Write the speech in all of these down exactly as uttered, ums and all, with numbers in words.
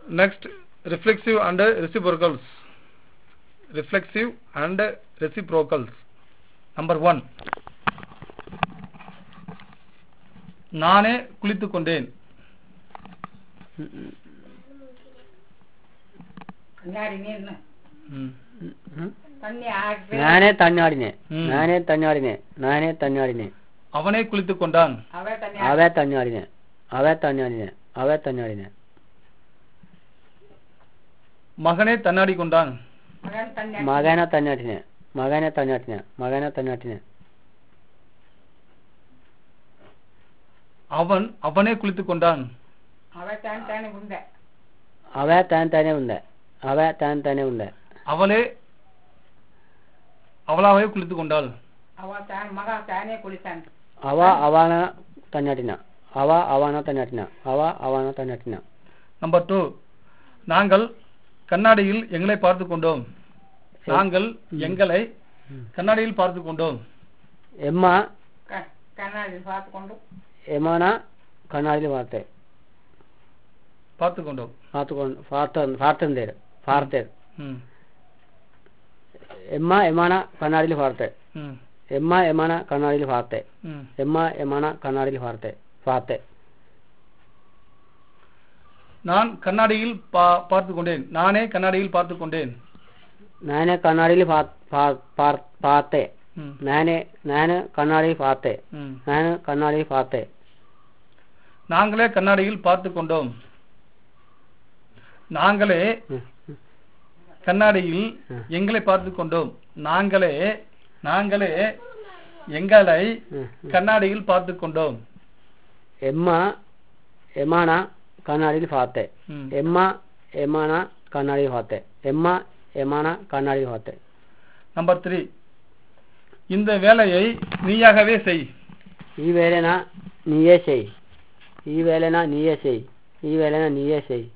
Next, reflexive and reciprocals. Reflexive and reciprocals. Number one. நானே குளித்துக் கொண்டேன். நானே தண்ணாடினேன். நானே தண்ணாடினேன். நானே தண்ணாடினேன். அவனே குளித்துக் கொண்டான். அவ தண்ணாடினேன். அவ தண்ணாடினேன். அவ தண்ணாடினேன். மகனே தண்ணாடி கொண்டான். மகனை தண்ணாட்டினேன். மகனை தண்ணாட்டினேன். மகனை தண்ணாட்டினேன். அவன் அவனே குளித்துக் கொண்டான். அவ தான் தானே உண்ட. அவ தான் தானே உண்ட. அவளே அவளாவே குளித்துக் கொண்டாள். அவ அவன தண்ணாட்டினா. அவ அவன தண்ணாட்டினா. அவ அவன தண்ணாட்டினா. Number two. நாங்கள் கண்ணாடியில் எங்களை பார்த்துக் கொண்டோம். நாங்கள் எங்களை கண்ணாடியில் பார்த்துக் கொண்டோம். எம்மா கண்ணாடியில் பார்த்து கொண்டோம். எம்மானா கண்ணாடியில் பார்த்தேன். பார்த்துக் கொண்டோம். பார்த்துக்கொண்டு பார்த்தேன். பார்த்தேன். எம்மா எம்மானா கண்ணாடியில் பார்த்தேன். எம்மா எம்மானா கண்ணாடியில் பார்த்தேன். எம்மா எம்மானா கண்ணாடியில் பார்த்தேன். பார்த்தேன். நான் கண்ணாடியில் பார்த்துக் கொண்டேன். நானே கண்ணாடியில் பார்த்துக் கொண்டேன். நானே கண்ணாடியில் பார்த்தேன். நானே நானே கண்ணாடியில் பார்த்தேன். நானே கண்ணாடியில் பார்த்தேன். நாங்களே கண்ணாடியில் பார்த்துக் கொண்டோம். நாங்களே கண்ணாடியில் எங்களை பார்த்துக் கொண்டோம். நாங்களே நாங்களே எங்களை கண்ணாடியில் பார்த்துக் கொண்டோம். எம்மா எம்மானா கண்ணாடியில் பார்த்தேன். எம்மா எம்மானா கண்ணாடியில் பார்த்தேன். எம்மா எம்மானா கண்ணாடியில் பார்த்தேன். Number three. இந்த வேலையை நீயாகவே செய். ஈ வேலைனா நீயே செய். ஈ வேலைனா நீயே செய். ஈ வேலைனா நீயே செய்.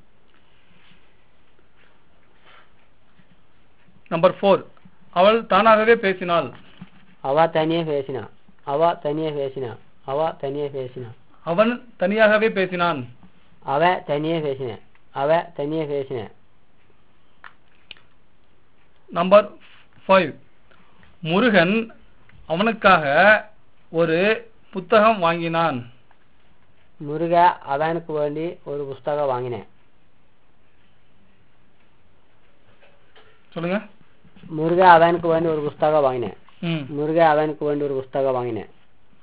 Number four. அவள் தானாகவே பேசினாள். அவ தனியே பேசினா. அவ தனியே பேசினா. அவ தனியே பேசினா. அவன் தனியாகவே பேசினான். அவ தனியே பேசின. அவ தனியே பேசின. Number five. முருகன் அவனுக்காக ஒரு புத்தகம் வாங்கினான். முருக அவனுக்கு வேண்டி ஒரு புத்தகம் வாங்கினேன். சொல்லுங்க. முருக அவனுக்கு வேண்டி ஒரு புத்தகம் வாங்கினேன். முருக அவனுக்கு வேண்டி ஒரு புத்தகம் வாங்கினேன்.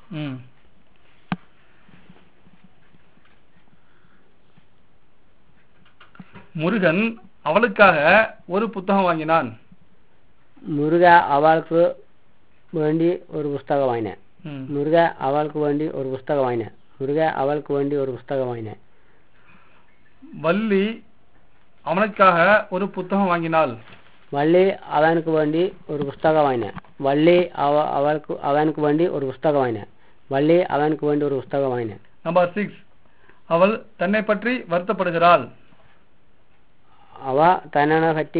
முருகன் அவளுக்காக ஒரு புத்தகம் வாங்கினான். முருக அவளுக்கு வேண்டி ஒரு புத்தகம் வாங்கினேன். முருக அவளுக்கு வேண்டி ஒரு புத்தகம் வாங்கினேன். முருக அவளுக்கு வேண்டி ஒரு புத்தகம் வாங்கினேன். வள்ளி அவனுக்காக ஒரு புத்தகம் வாங்கினாள். வள்ளி அவனுக்கு வேண்டி ஒரு புத்தகம் வாங்கினேன். வள்ளி அவ அவளுக்கு அவனுக்கு வேண்டி ஒரு புத்தகம் வாங்கினேன். வள்ளி அவனுக்கு வேண்டி ஒரு புத்தகம் வாங்கினேன். Number six. அவள் தன்னை பற்றி வருத்தப்படுகிறாள். அவ தன்னை பற்றி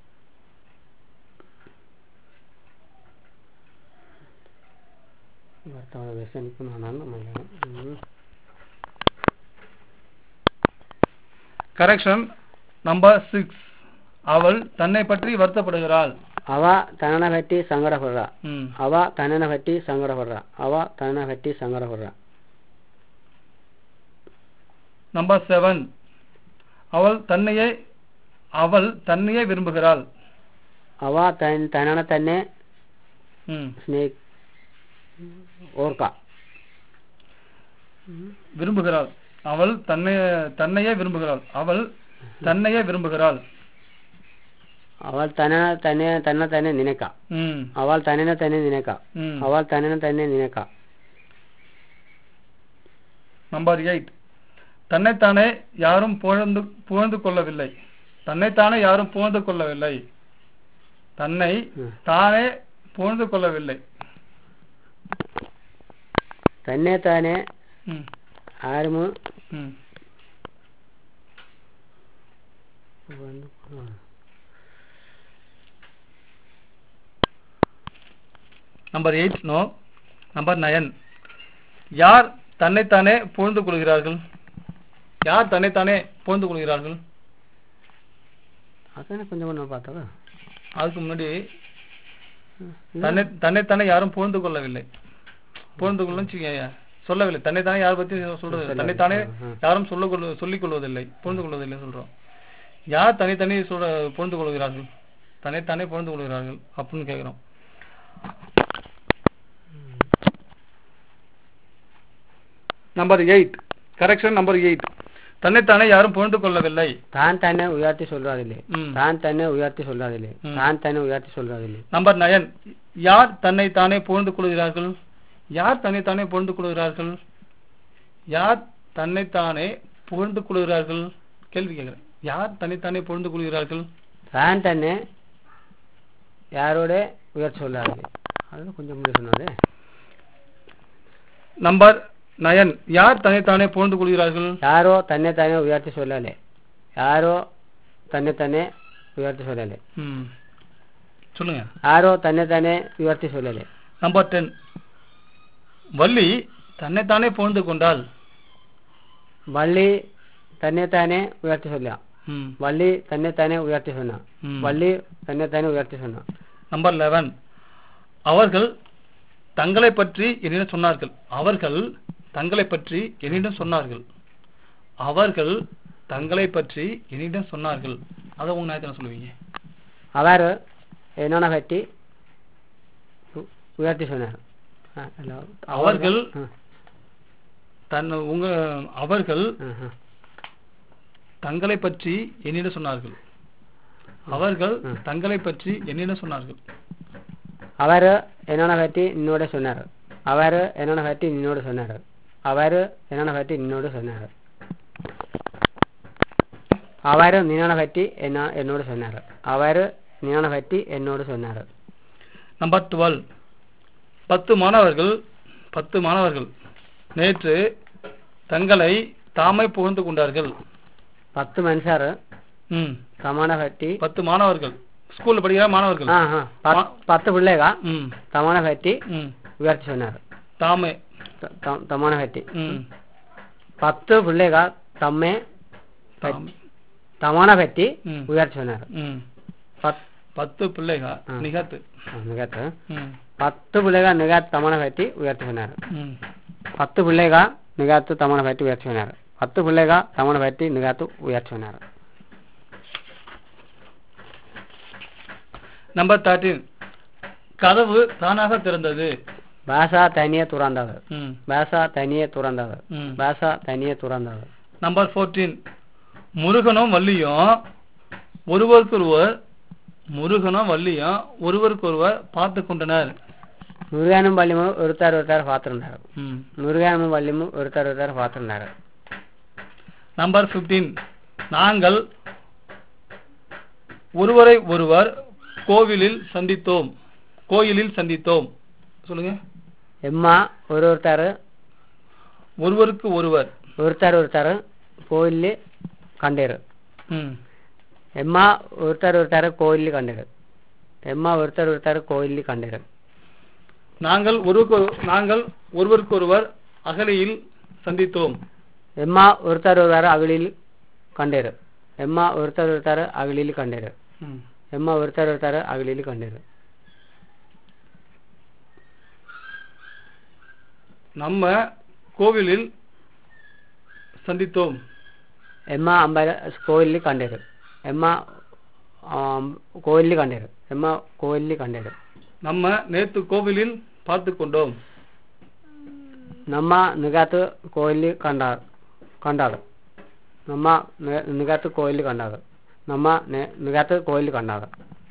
கரெக்ஷன். Number six. அவள் தன்னை பற்றி வருத்தப்படுகிறாள். அவ தன்னை பற்றி சங்கடப்படுறா. அவ தன்னை பற்றி சங்கடப்படுறா. அவ தன்னை பற்றி சங்கடப்படுறா. Number seven. அவள் தன்னையே அவள் தன்னையே விரும்புகிறாள். அவ தன் தன்னை தன்னை ஓர்க்கா விரும்புகிறாள். அவள் தன்னை தன்னையே விரும்புகிறாள். அவள் தன்னையே விரும்புகிறாள். அவள் தன்னை தன்னை தன்னை தன்னை நினைக்கா. அவள் தன்னை தன்னை நினைக்கா. அவள் தன்னை தன்னை நினைக்கா. Number eight. தன்னைத்தானே யாரும் புகழ்ந்து புகழ்ந்து கொள்ளவில்லை. தன்னைத்தானே யாரும் புகழ்ந்து கொள்ளவில்லை. தன்னை தானே புகழ்ந்து கொள்ளவில்லை. தன்னை தானே யாரும் number eight. No. Number nine. யார் தன்னைத்தானே புகழ்ந்து கொள்கிறார்கள்? யார் தன்னைத்தானே புகழ்ந்து கொள்கிறார்கள்? அதானே கொஞ்சம் கொஞ்சம் பார்த்தவா. அதுக்கு முன்னாடி தன்னை தன்னைத்தானே யாரும் புரிந்து கொள்ளவில்லை. புரிந்து கொள்ளும் சொல்லவில்லை. தன்னைத்தானே யாரை பத்தி சொல்றது, தன்னைத்தானே யாரும் சொல்ல கொள்ள சொல்லிக் கொள்வதில்லை, புரிந்து கொள்வதில்லை சொல்றோம். யார் தனித்தனி சொல்ற புரிந்து கொள்கிறார்கள், தன்னைத்தானே புரிந்து கொள்கிறார்கள் அப்படின்னு கேட்கிறோம். Number eight, correction number eight. தன்னைத்தானே யாரும் புரிந்து கொள்ளவில்லை. தான் தானே உயர்த்தி சொல்றாதில்லை. தான் தானே உயர்த்தி சொல்றாதில்லை. தான் தானே உயர்த்தி சொல்றாதில்லை. நம்பர் நயன், யார் தன்னைத்தானே புரிந்து கொள்கிறார்கள். யார் தன்னைத்தானே புரிந்து கொள்கிறார்கள். யார் தன்னைத்தானே புரிந்து கொள்கிறார்கள். கேள்வி கேட்கிறேன். யார் தன்னைத்தானே புரிந்து கொள்கிறார்கள். தான் தானே யாரோட உயர்த்தி சொல்றாதில்லை. அது கொஞ்சம் முன்னாடி சொன்னாரு. நம்பர் நயன், யார் தன்னைத்தானே புரிந்து கொள்கிறார்கள். யாரோ தன்னைத்தானே உயர்த்தி சொல்லலை. யாரோ தன்னைத்தானே உயர்த்தி சொல்லலை. சொல்லுங்க. யாரோ தன்னைத்தானே உயர்த்தி சொல்லலை. நம்பர் டென், வள்ளி தன்னைத்தானே புரிந்து கொண்டால். வள்ளி தன்னைத்தானே உயர்த்தி சொல்லலாம். வள்ளி தன்னைத்தானே உயர்த்தி சொன்னான். வள்ளி தன்னைத்தானே உயர்த்தி சொன்னான். நம்பர் லெவன், அவர்கள் தங்களை பற்றி என்னிடம் சொன்னார்கள். அவர்கள் தங்களை பற்றி என்னிடம் சொன்னார்கள். அவர்கள் தங்களை பற்றி என்னிடம் சொன்னார்கள். அதை உங்க நாயத்தை சொல்லுவீங்க. அவர் என்னோட பற்றி உயர்த்தி சொன்னார். அவர்கள் தன் உங்க அவர்கள் தங்களை பற்றி என்னிடம் சொன்னார்கள். அவர்கள் தங்களை பற்றி என்னிடம் சொன்னார்கள். அவர் என்னோட பற்றி என்னோட சொன்னார். அவர் என்னோட பற்றி என்னோட சொன்னார். அவர் என்னோட பற்றி என்னோட சொன்னார். அவர் நின்னோட பற்றி என்ன என்னோட சொன்னார். அவர் நின்னோட பற்றி என்னோட சொன்னார். நம்பர் டுவெல், பத்து மாணவர்கள் பத்து மாணவர்கள் நேற்று தங்களை தாமே புகழ்ந்து கொண்டார்கள். பத்து மனுஷர் தமான பற்றி பத்து மாணவர்கள் ஸ்கூல்ல படிக்கிற மாணவர்கள் பத்து பிள்ளைக தமான பற்றி உயர்த்தி சொன்னார். தாமே தமான பற்றி பத்து பிள்ளைக தம்மே தமான பற்றி உயர்த்தி சொன்னார். பத்து பிள்ளைக நிகத்து நிகத்து பத்து பிள்ளைக நிகத்து தமான பற்றி உயர்த்தி சொன்னார். பத்து பிள்ளைக நிகத்து தமான பற்றி உயர்த்தி சொன்னார். பத்து பிள்ளைக தமான பற்றி நிகத்து உயர்த்தி சொன்னார். நம்பர் தேர்ட்டீன், கதவு தானாக திறந்தது. பாஷா தனியே துறந்தது. பாஷா தனியே துறந்தது. பாஷா தனியே துறந்தது. நம்பர் ஃபோர்டீன், முருகனும் வள்ளியும் ஒருவருக்கொருவர் முருகனும் வள்ளியும் ஒருவருக்கொருவர் பார்த்து கொண்டனர். முருகனும் வள்ளியும் ஒருத்தர் ஒருத்தர் பார்த்துருந்தார். முருகனும் வள்ளியும் ஒருத்தர் ஒருத்தர் பார்த்துருந்தார். நம்பர் பிப்டீன், நாங்கள் ஒருவரை ஒருவர் கோவிலில் சந்தித்தோம். கோயிலில் சந்தித்தோம். சொல்லுங்க. எம்மா ஒரு ஒருத்தர் ஒருவருக்கு ஒருவர் ஒருத்தர் ஒருத்தர் கோயிலில் கண்டேரு. எம்மா ஒருத்தர் ஒருத்தர் கோயிலில் கண்டேரு. எம்மா ஒருத்தர் ஒருத்தர் கோயிலில் கண்டேரு. நாங்கள் ஒருவருக்கு நாங்கள் ஒருவருக்கு ஒருவர் அகலியில் சந்தித்தோம். எம்மா ஒருத்தர் ஒருவர் அகலில் கண்டேரு. எம்மா ஒருத்தர் ஒருத்தர் அகலில் கண்டேரு. எம்மா ஒருத்தர் ஒருத்தர் அகலில் கண்டேரு. நம்ம கோவிலில் சந்தித்தோம். எம்மா அம்ப கோயிலில் கண்டேரு. எம்மா கோயிலில் கண்டேரு. எம்மா கோயிலில் கண்டேரு. நம்ம நேற்று கோவிலில் பார்த்து கொண்டோம். நம்ம நிகாத்து கோயிலில் கண்டார் கண்டார் நம்ம நிகாத்து கோயிலில் கண்டார். நம்ம நிகாத்து கோயிலில் கண்டார்.